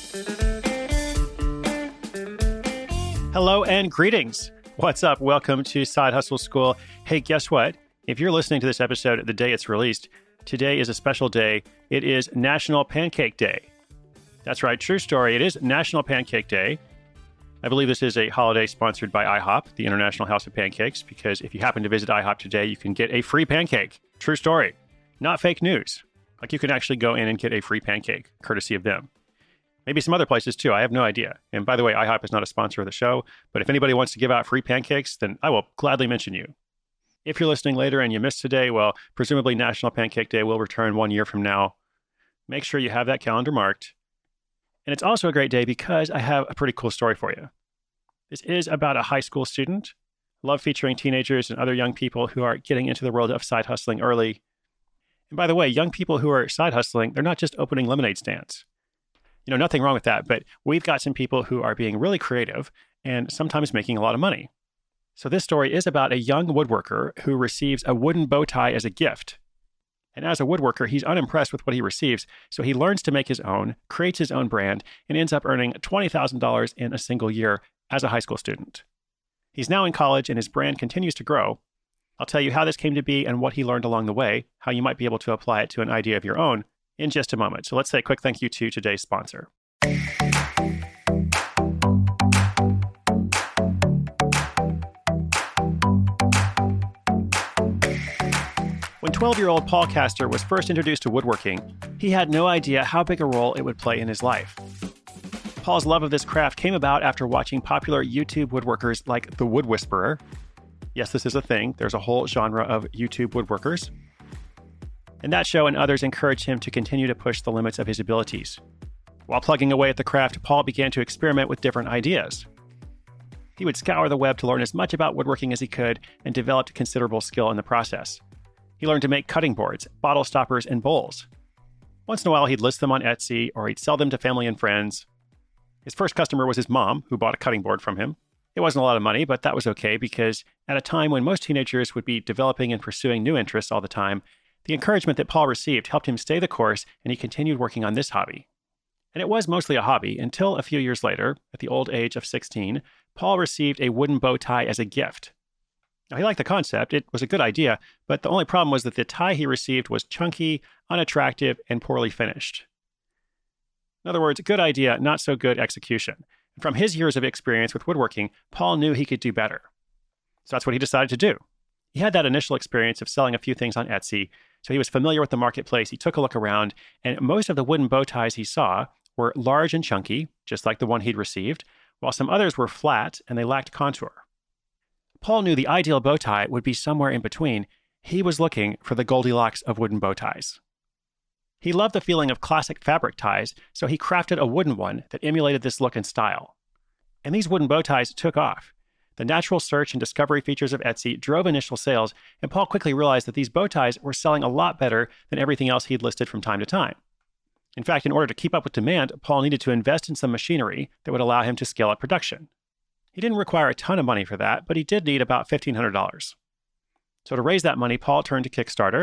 Hello and greetings. What's up? Welcome to Side Hustle School. Hey, guess what? If you're listening to this episode the day it's released, today is a special day. It is National Pancake Day. That's right, true story. It is National Pancake Day. I believe this is a holiday sponsored by IHOP, the International House of Pancakes, because if you happen to visit IHOP today, you can get a free pancake. True story. Not fake news. Like you can actually go in and get a free pancake, courtesy of them. Maybe some other places too. I have no idea. And by the way, IHOP is not a sponsor of the show, but if anybody wants to give out free pancakes, then I will gladly mention you. If you're listening later and you missed today, well, presumably National Pancake Day will return 1 year from now. Make sure you have that calendar marked. And it's also a great day because I have a pretty cool story for you. This is about a high school student. I love featuring teenagers and other young people who are getting into the world of side hustling early. And by the way, young people who are side hustling, they're not just opening lemonade stands. You know, nothing wrong with that, but we've got some people who are being really creative and sometimes making a lot of money. So this story is about a young woodworker who receives a wooden bow tie as a gift. And as a woodworker, he's unimpressed with what he receives, so he learns to make his own, creates his own brand, and ends up earning $20,000 in a single year as a high school student. He's now in college and his brand continues to grow. I'll tell you how this came to be and what he learned along the way, how you might be able to apply it to an idea of your own in just a moment. So let's say a quick thank you to today's sponsor. When 12-year-old Paul Castor was first introduced to woodworking, he had no idea how big a role it would play in his life. Paul's love of this craft came about after watching popular YouTube woodworkers like The Wood Whisperer. Yes, this is a thing. There's a whole genre of YouTube woodworkers. And that show and others encouraged him to continue to push the limits of his abilities. While plugging away at the craft, Paul began to experiment with different ideas. He would scour the web to learn as much about woodworking as he could and developed considerable skill in the process. He learned to make cutting boards, bottle stoppers, and bowls. Once in a while, he'd list them on Etsy or he'd sell them to family and friends. His first customer was his mom, who bought a cutting board from him. It wasn't a lot of money, but that was okay because at a time when most teenagers would be developing and pursuing new interests all the time, the encouragement that Paul received helped him stay the course, and he continued working on this hobby. And it was mostly a hobby until a few years later, at the old age of 16, Paul received a wooden bow tie as a gift. Now, he liked the concept. It was a good idea, but the only problem was that the tie he received was chunky, unattractive, and poorly finished. In other words, good idea, not so good execution. From his years of experience with woodworking, Paul knew he could do better. So that's what he decided to do. He had that initial experience of selling a few things on Etsy, so he was familiar with the marketplace. He took a look around, and most of the wooden bow ties he saw were large and chunky, just like the one he'd received, while some others were flat and they lacked contour. Paul knew the ideal bow tie would be somewhere in between. He was looking for the Goldilocks of wooden bow ties. He loved the feeling of classic fabric ties, so he crafted a wooden one that emulated this look and style. And these wooden bow ties took off. The natural search and discovery features of Etsy drove initial sales, and Paul quickly realized that these bow ties were selling a lot better than everything else he'd listed from time to time. In fact, in order to keep up with demand, Paul needed to invest in some machinery that would allow him to scale up production. He didn't require a ton of money for that, but he did need about $1,500. So to raise that money, Paul turned to Kickstarter.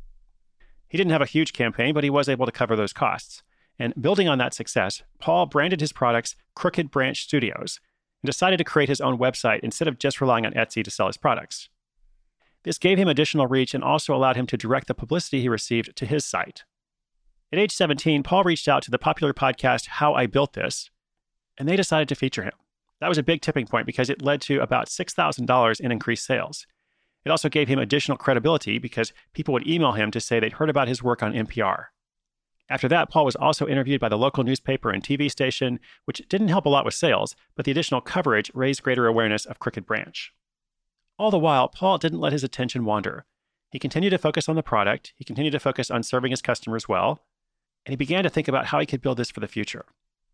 He didn't have a huge campaign, but he was able to cover those costs. And building on that success, Paul branded his products Crooked Branch Studios and decided to create his own website instead of just relying on Etsy to sell his products. This gave him additional reach and also allowed him to direct the publicity he received to his site. At age 17, Paul reached out to the popular podcast How I Built This, and they decided to feature him. That was a big tipping point because it led to about $6,000 in increased sales. It also gave him additional credibility because people would email him to say they'd heard about his work on NPR. After that, Paul was also interviewed by the local newspaper and TV station, which didn't help a lot with sales, but the additional coverage raised greater awareness of Crooked Branch. All the while, Paul didn't let his attention wander. He continued to focus on the product, he continued to focus on serving his customers well, and he began to think about how he could build this for the future.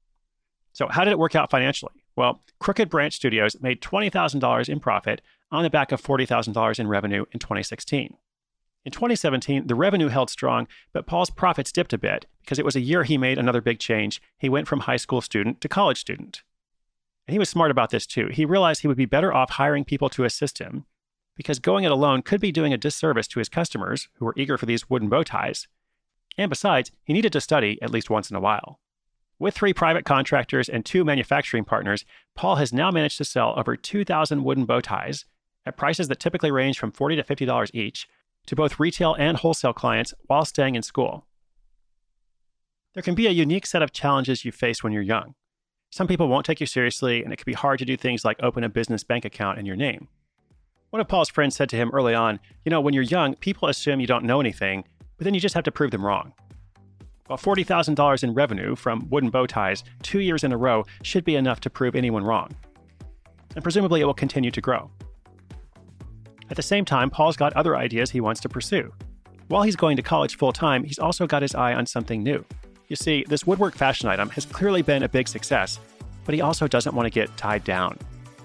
So how did it work out financially? Well, Crooked Branch Studios made $20,000 in profit on the back of $40,000 in revenue in 2016. In 2017, the revenue held strong, but Paul's profits dipped a bit because it was a year he made another big change. He went from high school student to college student. And he was smart about this too. He realized he would be better off hiring people to assist him because going it alone could be doing a disservice to his customers who were eager for these wooden bow ties. And besides, he needed to study at least once in a while. With 3 private contractors and 2 manufacturing partners, Paul has now managed to sell over 2,000 wooden bow ties at prices that typically range from $40 to $50 each to both retail and wholesale clients while staying in school. There can be a unique set of challenges you face when you're young. Some people won't take you seriously, and it can be hard to do things like open a business bank account in your name. One of Paul's friends said to him early on, when you're young, people assume you don't know anything, but then you just have to prove them wrong. While $40,000 in revenue from wooden bow ties 2 years in a row should be enough to prove anyone wrong. And presumably it will continue to grow. At the same time, Paul's got other ideas he wants to pursue. While he's going to college full-time, he's also got his eye on something new. You see, this woodwork fashion item has clearly been a big success, but he also doesn't want to get tied down.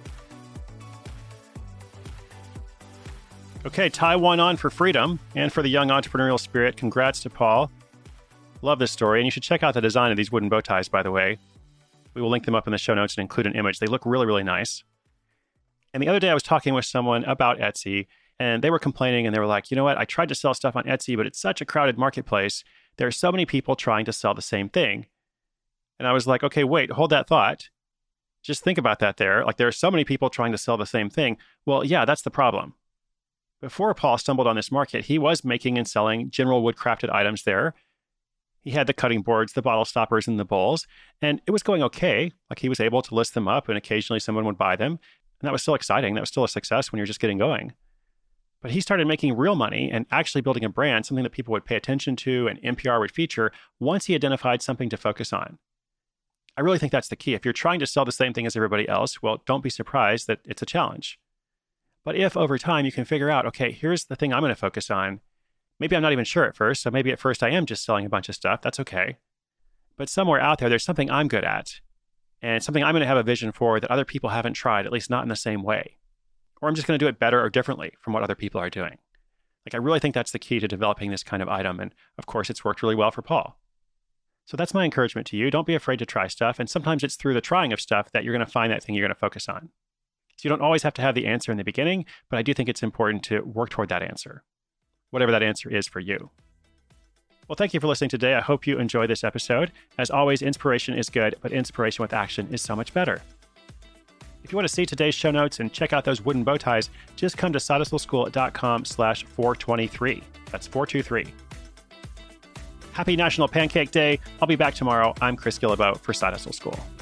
Okay, tie one on for freedom and for the young entrepreneurial spirit. Congrats to Paul. Love this story, and you should check out the design of these wooden bow ties, by the way. We will link them up in the show notes and include an image. They look really, really nice. And the other day I was talking with someone about Etsy, and they were complaining, and they were like, you know what? I tried to sell stuff on Etsy, but it's such a crowded marketplace. There are so many people trying to sell the same thing. And I was like, okay, wait, hold that thought. Just think about that there. Like, there are so many people trying to sell the same thing. Well, yeah, that's the problem. Before Paul stumbled on this market, he was making and selling general woodcrafted items there. He had the cutting boards, the bottle stoppers, and the bowls, and it was going okay. Like, he was able to list them up, and occasionally someone would buy them. And that was still exciting. That was still a success when you're just getting going. But he started making real money and actually building a brand, something that people would pay attention to and NPR would feature once he identified something to focus on. I really think that's the key. If you're trying to sell the same thing as everybody else, well, don't be surprised that it's a challenge. But if over time you can figure out, okay, here's the thing I'm going to focus on. Maybe I'm not even sure at first, so maybe at first I am just selling a bunch of stuff. That's okay. But somewhere out there's something I'm good at and something I'm going to have a vision for that other people haven't tried, at least not in the same way. Or I'm just going to do it better or differently from what other people are doing. Like, I really think that's the key to developing this kind of item. And of course, it's worked really well for Paul. So that's my encouragement to you. Don't be afraid to try stuff. And sometimes it's through the trying of stuff that you're going to find that thing you're going to focus on. So you don't always have to have the answer in the beginning, but I do think it's important to work toward that answer, whatever that answer is for you. Well, thank you for listening today. I hope you enjoyed this episode. As always, inspiration is good, but inspiration with action is so much better. If you want to see today's show notes and check out those wooden bow ties, just come to sidehustleschool.com/423. That's 423. Happy National Pancake Day. I'll be back tomorrow. I'm Chris Guillebeau for Side Hustle School.